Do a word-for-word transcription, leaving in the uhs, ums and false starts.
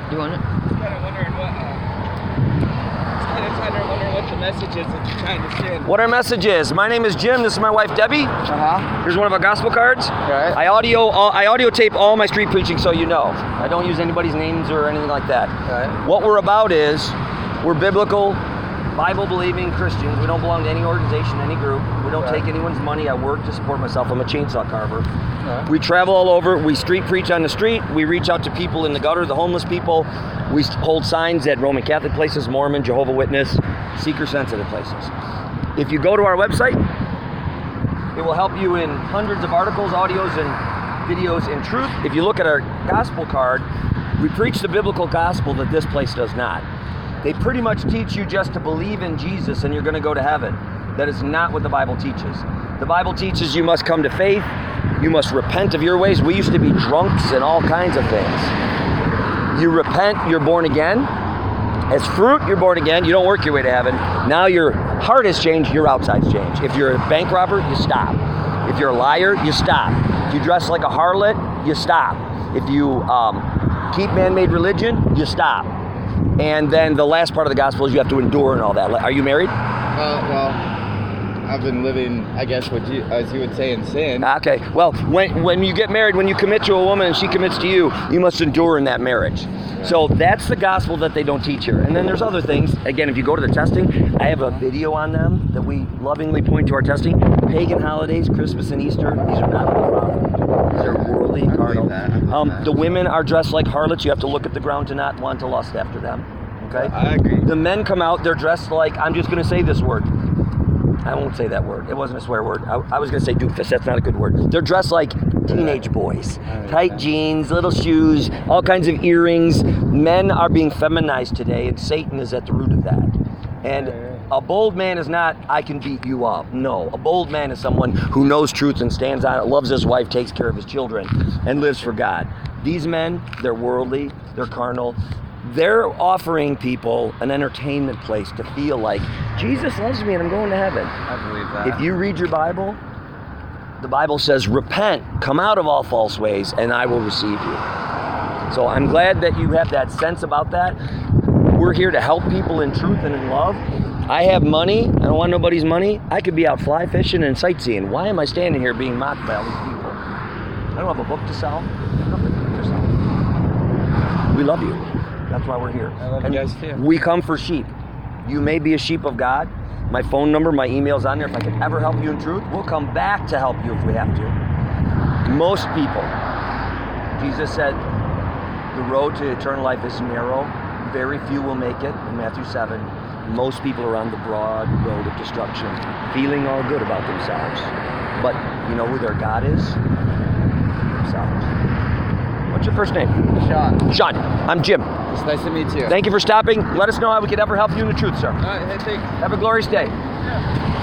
Doing it. Just kind of wondering what. Uh, just kind of trying to wonder what the message is that you're trying to send. What our message is. My name is Jim. This is my wife Debbie. Uh huh. Here's one of our gospel cards. Right. I audio all, I audio tape all my street preaching, so you know. I don't use anybody's names or anything like that. Right. What we're about is we're biblical, Bible-believing Christians. We don't belong to any organization, any group. We don't Right. take anyone's money. I work to support myself. I'm a chainsaw carver. Right. We travel all over. We street preach on the street. We reach out to people in the gutter, the homeless people. We hold signs at Roman Catholic places, Mormon, Jehovah Witness, seeker-sensitive places. If you go to our website, it will help you in hundreds of articles, audios, and videos in truth. If you look at our gospel card, we preach the biblical gospel that this place does not. They pretty much teach you just to believe in Jesus and you're going to go to heaven. That is not what the Bible teaches. The Bible teaches you must come to faith. You must repent of your ways. We used to be drunks and all kinds of things. You repent, you're born again. As fruit, you're born again. You don't work your way to heaven. Now your heart has changed, your outside's changed. If you're a bank robber, you stop. If you're a liar, you stop. If you dress like a harlot, you stop. If you um, keep man-made religion, you stop. And then the last part of the gospel is you have to endure and all that. Are you married? Uh, well, I've been living, I guess, what you, as you would say, in sin. Okay. Well, when when you get married, when you commit to a woman and she commits to you, you must endure in that marriage. So that's the gospel that they don't teach here. And then there's other things. Again, if you go to the testing, I have a video on them that we lovingly point to our testing. Pagan holidays, Christmas and Easter, these are not of the Father. These are worldly, carnal. Um, the women are dressed like harlots. You have to look at the ground to not want to lust after them. Okay? I agree. The men come out, they're dressed like, I'm just going to say this word. I won't say that word. It wasn't a swear word. I, I was going to say doofus. That's not a good word. They're dressed like teenage boys. Tight jeans, little shoes, all kinds of earrings. Men are being feminized today, and Satan is at the root of that. And a bold man is not, I can beat you up. No. A bold man is someone who knows truth and stands on it, loves his wife, takes care of his children, and lives for God. These men, they're worldly, they're carnal. They're offering people an entertainment place to feel like, Jesus loves me and I'm going to heaven. I believe that. If you read your Bible, the Bible says, repent, come out of all false ways, and I will receive you. So I'm glad that you have that sense about that. We're here to help people in truth and in love. I have money. I don't want nobody's money. I could be out fly fishing and sightseeing. Why am I standing here being mocked by all these people? I don't have a book to sell. I have nothing to sell. We love you. That's why we're here. I love and you guys too. We come for sheep. You may be a sheep of God. My phone number, my email's on there. If I can ever help you in truth, we'll come back to help you if we have to. Most people, Jesus said, the road to eternal life is narrow. Very few will make it, in Matthew seven. Most people are on the broad road of destruction, feeling all good about themselves. But you know who their God is? Themselves. What's your first name? Sean. Sean. I'm Jim. It's nice to meet you. Thank you for stopping. Let us know how we could ever help you in the truth, sir. All right, hey, thanks. Have a glorious day. Yeah.